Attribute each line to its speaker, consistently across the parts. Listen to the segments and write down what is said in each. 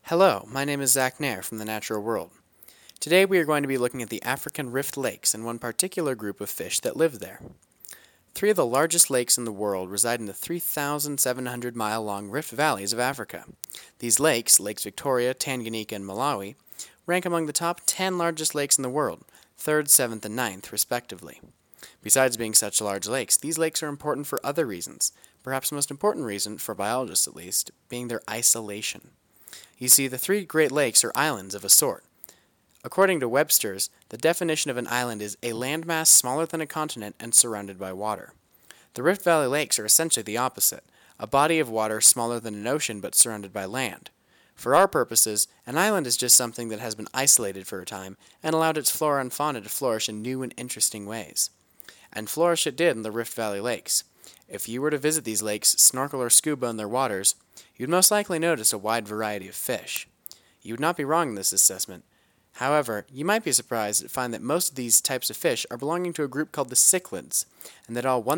Speaker 1: Hello, my name is Zach Nair from The Natural World. Today we are going to be looking at the African Rift Lakes and one particular group of fish that live there. Three of the largest lakes in the world reside in the 3,700-mile-long Rift Valleys of Africa. These lakes, Lakes Victoria, Tanganyika, and Malawi, rank among the top 10 largest lakes in the world, 3rd, 7th, and 9th, respectively. Besides being such large lakes, these lakes are important for other reasons, perhaps the most important reason, for biologists at least, being their isolation. You see, the three Great Lakes are islands of a sort. According to Webster's, the definition of an island is a landmass smaller than a continent and surrounded by water. The Rift Valley Lakes are essentially the opposite, a body of water smaller than an ocean but surrounded by land. For our purposes, an island is just something that has been isolated for a time and allowed its flora and fauna to flourish in new and interesting ways. And flourish it did in the Rift Valley Lakes. If you were to visit these lakes, snorkel or scuba in their waters, you'd most likely notice a wide variety of fish. You would not be wrong in this assessment. However, you might be surprised to find that most of these types of fish are belonging to a group called the cichlids, and that all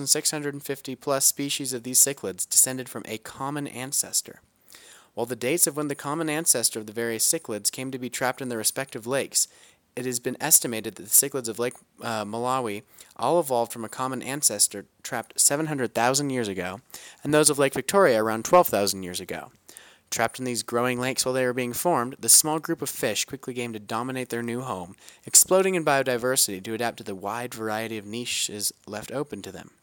Speaker 1: 1,650 plus species of these cichlids descended from a common ancestor. While the dates of when the common ancestor of the various cichlids came to be trapped in their respective lakes, it has been estimated that the cichlids of Lake Malawi all evolved from a common ancestor trapped 700,000 years ago, and those of Lake Victoria around 12,000 years ago. Trapped in these growing lakes while they were being formed, this small group of fish quickly came to dominate their new home, exploding in biodiversity to adapt to the wide variety of niches left open to them.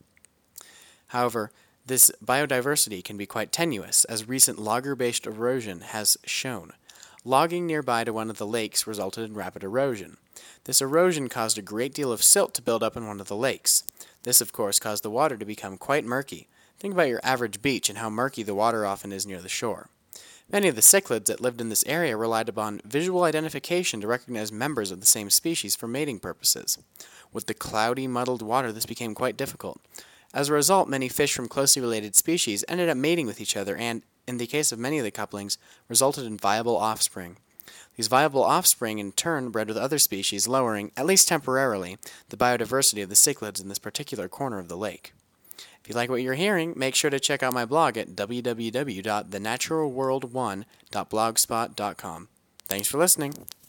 Speaker 1: However, this biodiversity can be quite tenuous, as recent logger-based erosion has shown. Logging nearby to one of the lakes resulted in rapid erosion. This erosion caused a great deal of silt to build up in one of the lakes. This, of course, caused the water to become quite murky. Think about your average beach and how murky the water often is near the shore. Many of the cichlids that lived in this area relied upon visual identification to recognize members of the same species for mating purposes. With the cloudy, muddled water, this became quite difficult. As a result, many fish from closely related species ended up mating with each other and, in the case of many of the couplings, resulted in viable offspring. These viable offspring in turn bred with other species, lowering, at least temporarily, the biodiversity of the cichlids in this particular corner of the lake. If you like what you're hearing, make sure to check out my blog at www.thenaturalworld1.blogspot.com. Thanks for listening.